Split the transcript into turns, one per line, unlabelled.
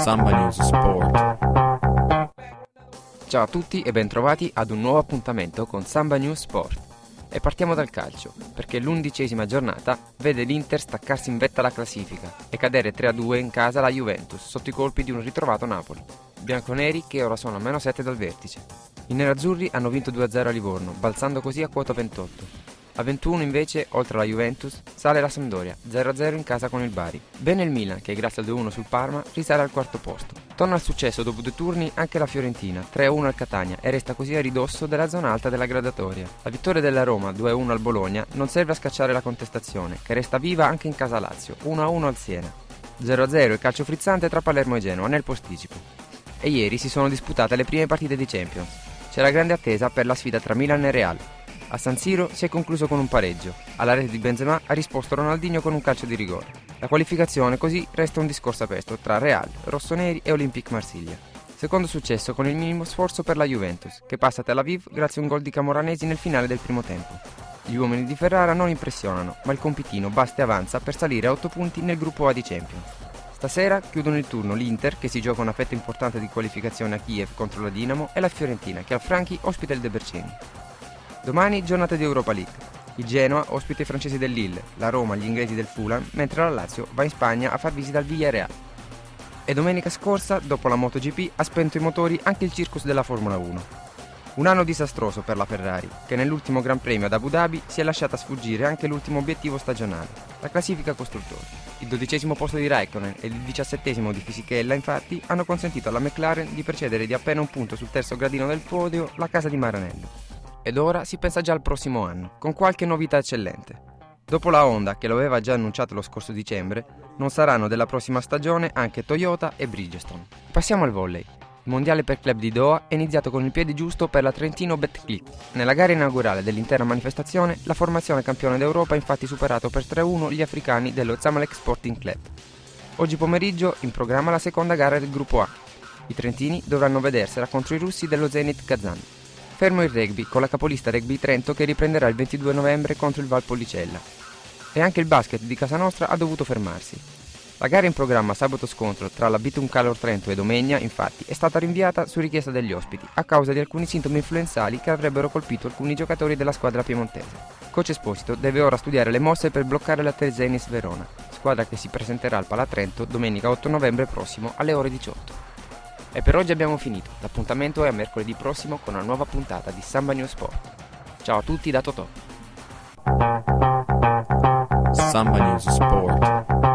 Samba News Sport.
Ciao a tutti e bentrovati ad un nuovo appuntamento con Samba News Sport. E partiamo dal calcio, perché l'11ª giornata vede l'Inter staccarsi in vetta alla classifica e cadere 3-2 in casa alla Juventus sotto i colpi di un ritrovato Napoli. Bianconeri che ora sono a -7 dal vertice. I nerazzurri hanno vinto 2-0 a Livorno, balzando così a quota 28. A 21 invece, oltre alla Juventus, sale la Sampdoria, 0-0 in casa con il Bari. Bene il Milan, che grazie al 2-1 sul Parma risale al quarto posto. Torna al successo dopo 2 turni anche la Fiorentina, 3-1 al Catania, e resta così a ridosso della zona alta della graduatoria. La vittoria della Roma, 2-1 al Bologna, non serve a scacciare la contestazione, che resta viva anche in casa Lazio, 1-1 al Siena. 0-0 e calcio frizzante tra Palermo e Genoa nel posticipo. E ieri si sono disputate le prime partite di Champions. C'era grande attesa per la sfida tra Milan e Real. A San Siro si è concluso con un pareggio. Alla rete di Benzema ha risposto Ronaldinho con un calcio di rigore. La qualificazione così resta un discorso aperto tra Real, rossoneri e Olympique Marsiglia. Secondo successo con il minimo sforzo per la Juventus, che passa a Tel Aviv grazie a un gol di Camoranesi nel finale del primo tempo. Gli uomini di Ferrara non impressionano, ma il compitino basta e avanza per salire a 8 punti nel gruppo A di Champions. Stasera chiudono il turno l'Inter, che si gioca una fetta importante di qualificazione a Kiev contro la Dinamo, e la Fiorentina, che al Franchi ospita il Debreceni. Domani giornata di Europa League. Il Genoa ospita i francesi del Lille, la Roma gli inglesi del Fulham, mentre la Lazio va in Spagna a far visita al Villarreal. E domenica scorsa, dopo la MotoGP, ha spento i motori anche il circus della Formula 1. Un anno disastroso per la Ferrari, che nell'ultimo Gran Premio ad Abu Dhabi si è lasciata sfuggire anche l'ultimo obiettivo stagionale, la classifica costruttori. Il 12° posto di Raikkonen e il 17° di Fisichella, infatti, hanno consentito alla McLaren di precedere di appena un punto sul terzo gradino del podio la casa di Maranello. Ed ora si pensa già al prossimo anno, con qualche novità eccellente. Dopo la Honda, che lo aveva già annunciato lo scorso dicembre, non saranno della prossima stagione anche Toyota e Bridgestone. Passiamo al volley. Il mondiale per club di Doha è iniziato con il piede giusto per la Trentino Betclic. Nella gara inaugurale dell'intera manifestazione, la formazione campione d'Europa ha infatti superato per 3-1 gli africani dello Zamalek Sporting Club. Oggi pomeriggio in programma la seconda gara del gruppo A. I trentini dovranno vedersela contro i russi dello Zenit Kazan. Fermo il rugby, con la capolista Rugby Trento che riprenderà il 22 novembre contro il Valpolicella. E anche il basket di casa nostra ha dovuto fermarsi. La gara in programma sabato scontro tra la Bitum Calor Trento e Domegna, infatti, è stata rinviata su richiesta degli ospiti, a causa di alcuni sintomi influenzali che avrebbero colpito alcuni giocatori della squadra piemontese. Coach Esposito deve ora studiare le mosse per bloccare la Tezenis Verona, squadra che si presenterà al Palatrento domenica 8 novembre prossimo alle ore 18. E per oggi abbiamo finito. L'appuntamento è a mercoledì prossimo con una nuova puntata di Samba News Sport. Ciao a tutti da Totò.
Samba News Sport.